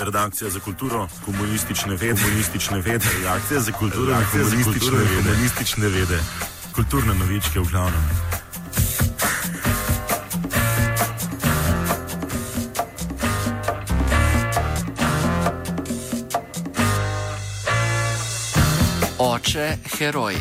Redakcija za kulturo, komunistične vede, redakcija za kulturo, komunistične vede, kulturne novičke v glavnem. Oče heroj.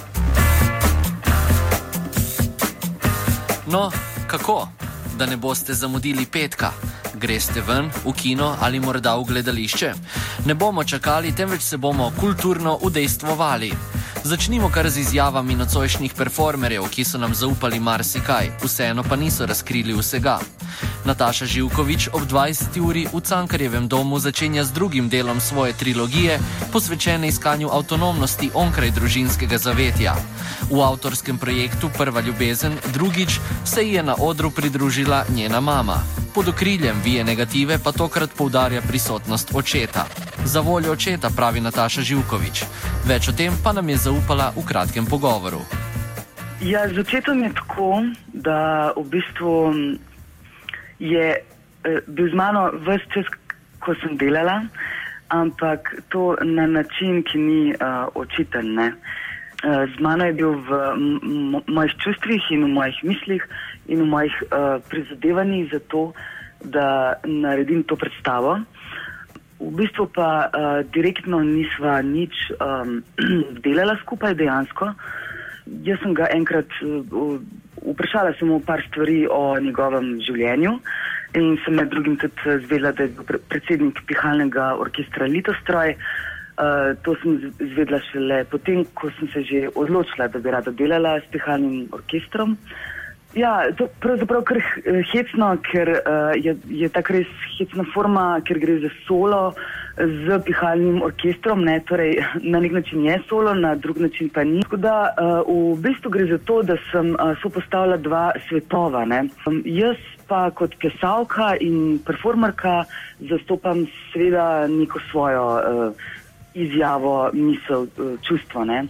No, kako? Da ne boste zamudili petka. Greste ven, v kino ali morda v gledališče? Ne bomo čakali, temveč se bomo kulturno udejstvovali. Začnimo kar z izjavami nocojšnjih performerjev, ki so nam zaupali marsikaj, vseeno pa niso razkrili vsega. Nataša Živković ob 20. uri v Cankarjevem domu začenja z drugim delom svoje trilogije, posvečene iskanju avtonomnosti onkraj družinskega zavetja. V avtorskem projektu Prva ljubezen drugič se ji je na odru pridružila njena mama. Pod okriljem Vije negative pa tokrat poudarja prisotnost očeta. Za voljo očeta, pravi Nataša Živković. Več o tem pa nam je zaupala v kratkem pogovoru. Ja, z očetom je tako, da v bistvu je bil z mano ves čas, ko sem delala, ampak to na način, ki ni očiten, ne. Z mano je bil v mojih čustvih in v mojih mislih in v mojih prizadevanjih za to, da naredim to predstavo. V bistvu pa direktno nisva nič delala skupaj dejansko. Jaz sem ga enkrat vprašala samo par stvari o njegovem življenju in sem med drugim tudi zvedela, da je bil predsednik pihalnega orkestra Litostroj. To sem zvedela šele potem, ko sem se že odločila, da bi rada delala s pihalnim orkestrom. Ja, to pravzaprav kar hecno, ker je tako res hecna forma, ker gre za solo z pihalnim orkestrom, ne, torej na nek način je solo, na drug način pa ni. Tako da v bistvu gre za to, da sem sopostavila dva svetova, ne. Jaz pa kot plesalka in performerka zastopam seveda neko svojo izjavo, misel, čustvo, ne.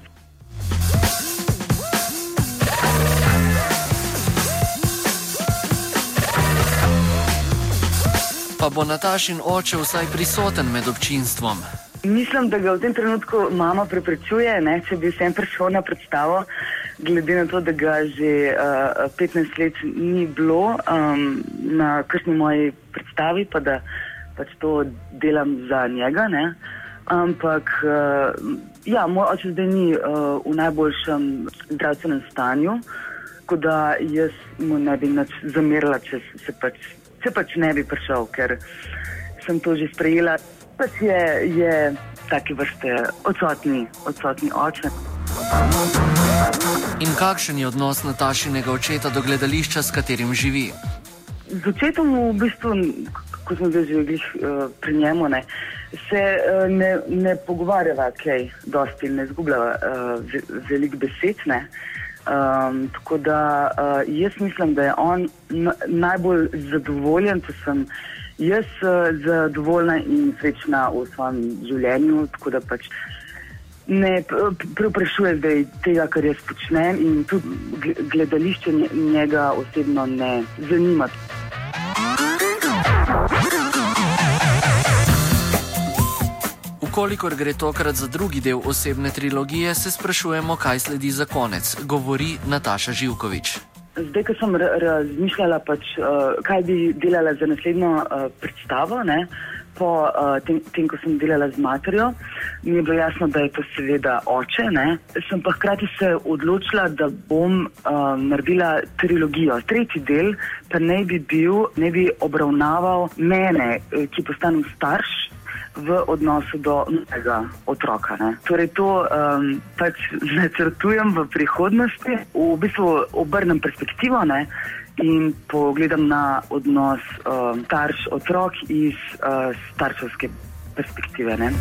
Pa bo Natašin oče vsaj prisoten med občinstvom? Mislim, da ga v tem trenutku mama preprečuje, ne, če bi vsem prišel na predstavo, glede na to, da ga že 15 let ni bilo na kakšni moji predstavi, pa da pač to delam za njega, ne. Ampak, ja, moj oče zdaj ni v najboljšem zdravstvenem stanju, tako da jaz mu ne bi nič zamerila, če se pač ne bi prišel, ker sem to že sprejela. Pač je take vrste odsotni oče. In kakšen je odnos Natašinega očeta do gledališča, s katerim živi? Z očetom v bistvu, ko smo zdaj živeli pri njemu, ne, se ne pogovarjava kaj dosti, ne izgubljava veliko besed, ne. Tako da jaz mislim, da je on najbolj zadovoljen, če sem jaz zadovoljna in srečna v svojem življenju, tako da pač ne preprašuje zdaj tega, kar jaz počnem, in tudi gledališče njega osebno ne zanima. Kolikor gre tokrat za drugi del osebne trilogije, se sprašujemo, kaj sledi za konec, govori Nataša Živković. Zdaj, ko sem razmišljala, pač, kaj bi delala za naslednjo predstavo, ne, po tem, ko sem delala z materjo, mi je bilo jasno, da je to seveda oče, ne. Sem pa hkrati se odločila, da bom naredila trilogijo. Tretji del pa ne bi obravnaval mene, ki postanem starš, v odnosu do novega otroka, ne. Torej to pač načrtujem v prihodnosti, v bistvu obrnem perspektivo, ne, in pogledam na odnos starš-otrok iz starševske perspektive, ne.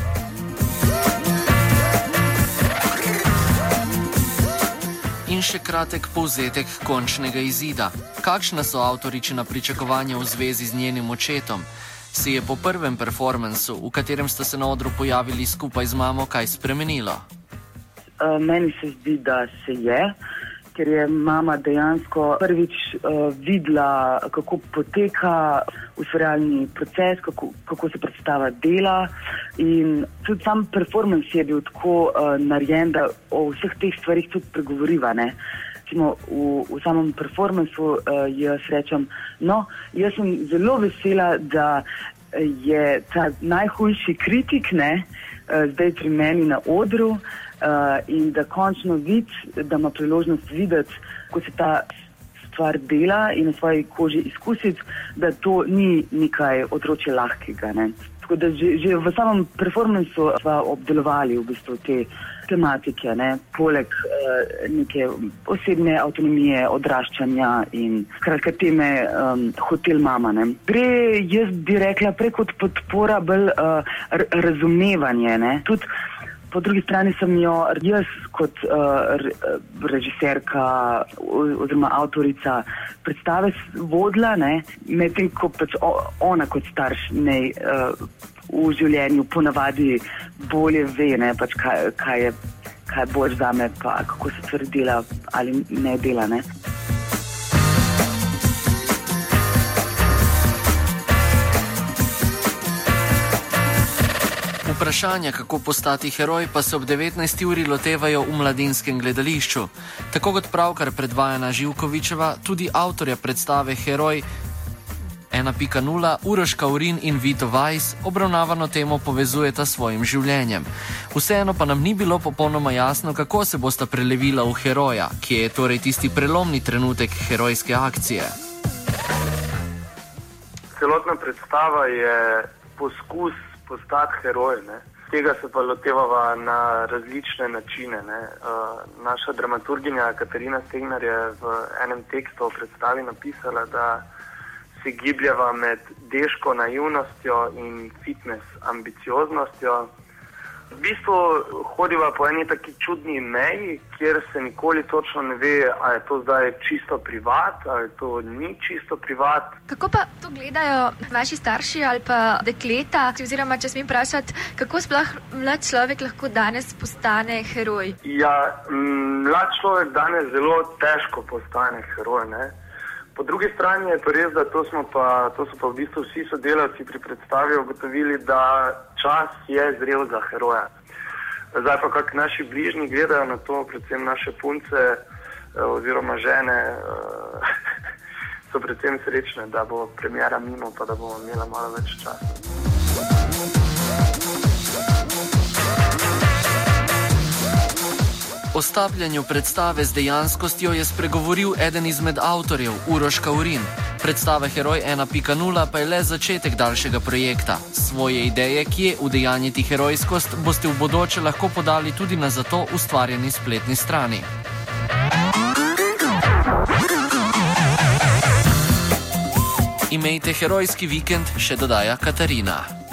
In še kratek povzetek končnega izida. Kakšna so avtoričina pričakovanja v zvezi z njenim očetom? Se je po prvem performansu, v katerem sta se na odru pojavili skupaj z mamo, kaj spremenilo? Meni se zdi, da se je. ker je mama dejansko prvič videla, kako poteka ustvarjalni proces, kako se predstava dela, in tudi sam performance je bil tako narejen, da o vseh teh stvarih tudi pregovoriva, ne. V samem performancu jaz rečem, jaz sem zelo vesela, da je ta najhujši kritik, zdaj pri meni na odru, in da končno vidi, da ima priložnost videti, ko se ta stvar dela in na svoji koži izkusiti, da to ni nekaj otročje lahkega, ne. Tako da že v samem performancu sva obdelovali v bistvu te tematike, poleg neke osebne avtonomije, odraščanja in skratka teme hotel mama. Gre, jaz bi rekla, preko podpora bolj razumevanje. Tudi po drugi strani sem jo jaz kot režiserka oziroma avtorica predstave vodila, medtem ko pač ona kot starš v življenju ponavadi bolje ve, pač kaj je bolj zame, pa kako se stvari dela ali ne dela. Vprašanja, kako postati heroj, pa se ob 19. uri lotevajo v Mladinskem gledališču. Tako kot pravkar predvajana Živkovičeva, tudi avtorja predstave Heroj 1.0 Uroš Kaurin in Vito Weiss obravnavano temo povezujeta s svojim življenjem. Vseeno pa nam ni bilo popolnoma jasno, kako se bosta prelevila v heroja, kje je torej tisti prelomni trenutek herojske akcije. Celotna predstava je poskus postati heroj. Tega se pa lotevava na različne načine. Naša dramaturginja Katarina Stegnar je v enem tekstu o predstavi napisala, da se gibljava med deško naivnostjo in fitness ambicioznostjo. V bistvu hodiva po eni taki čudni meji, kjer se nikoli točno ne ve, ali je to zdaj čisto privat, ali to ni čisto privat. Kako pa to gledajo vaši starši ali pa dekleta, oziroma če smem vprašati, kako sploh mlad človek lahko danes postane heroj? Ja, mlad človek danes zelo težko postane heroj, Po drugi strani je pa res, da to so pa v bistvu vsi sodelavci pri predstavi ugotovili, da čas je zrel za heroja. Zdaj pa kak naši bližnji gledajo na to, predvsem naše punce oziroma žene, so predvsem srečne, da bo premiera mimo, pa da bomo imela malo več časa. O stapljanju predstave z dejanskostjo je spregovoril eden izmed avtorjev, Uroš Kaurin. Predstava Heroj 1.0 pa je le začetek daljšega projekta. Svoje ideje, kje udejanjiti herojskost, boste v bodoče lahko podali tudi na zato ustvarjeni spletni strani. Imejte herojski vikend, še dodaja Katarina.